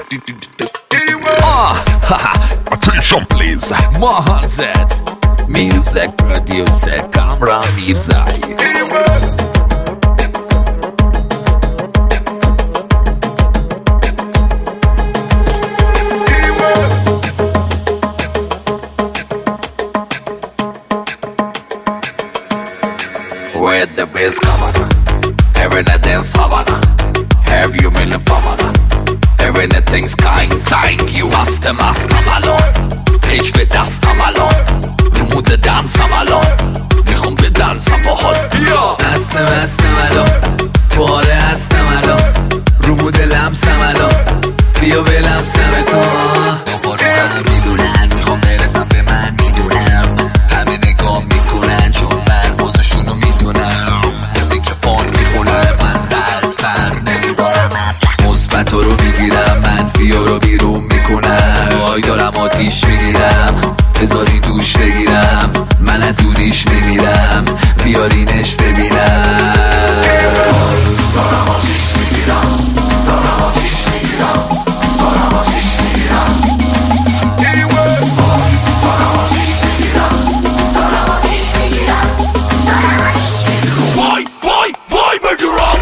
Attention please. Mohan zed music producer Kamran Mirzai. Where the bass coming, every night dance Havana. Have you been a famana? Everything's kind sign. You must الان پیک به دستم الان رو مود دنسم الان میخوام به دنسم باحال. دستم الان پاره هستم الان رو مود لمسم الان بیا بلمسم تو. بابا رو هم میدونن میخوام برسم به من میدونم همه نگاه میکنن چون من فوزشونو میدونم موزیک فان میخونم من دست فرض نمیدارم اصلا مثبت رو میگیرم منفی رو بیرون میکنم وای دارم آتیش میگیرم بذاری دوش بگیرم من از دوریش میمیرم بیارینش ببینم دارم آتیش میگیرم دارم آتیش میگیرم دارم آتیش میگیرم دارم آتیش میگیرم دارم آتیش میگیرم دارم آتیش میگیرم وای وای وای بگیرم.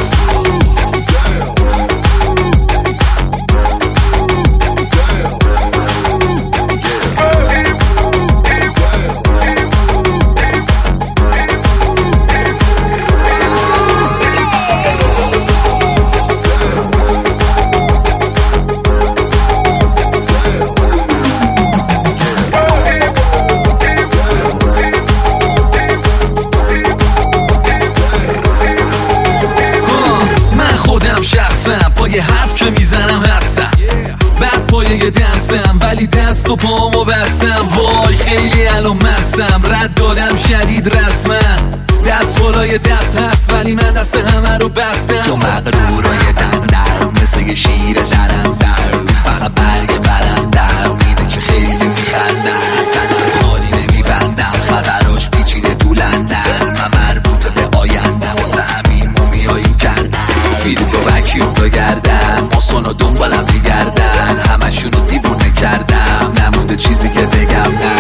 شخصم پای حرف که میزنم هستم بعد پای دنسم ولی دست و پامو بستم وای خیلی الان مستم رد دادم شدید رسما دست بالای دست هست ولی من دست همه رو بستم تو مغرورای دندم مثل یه شیر درندم فقط برگ برندم میده که خیلی میخندم اصلا خالی نمیبندم خبراش پیچیده تو لندن من مربوط به آیندم واسه همین مومیایی کردم فیلز و وکیوم تا گردن ماسونو دنبالم میگردن همشونو دیوونه کردم نمونده چیزی که بگم نه.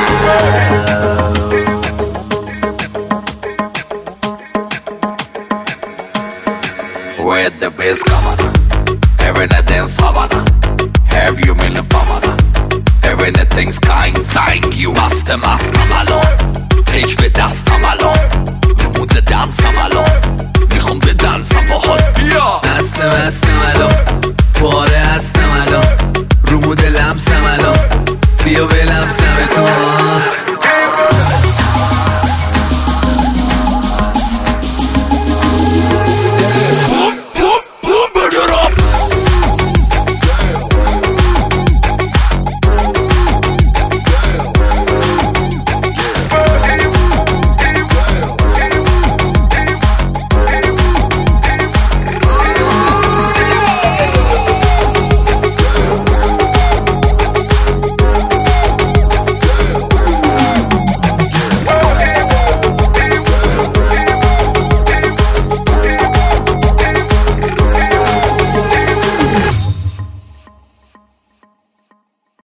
Where the bass coming, every night dance Havana. Have you been a famana? Everything's kind sign. You must الان پیک به دستم الان رو مود دنسم الان میخوام به دنسم باحال. دستم الان پاره هستم الان رو مود لمسم الان بیا بلمسم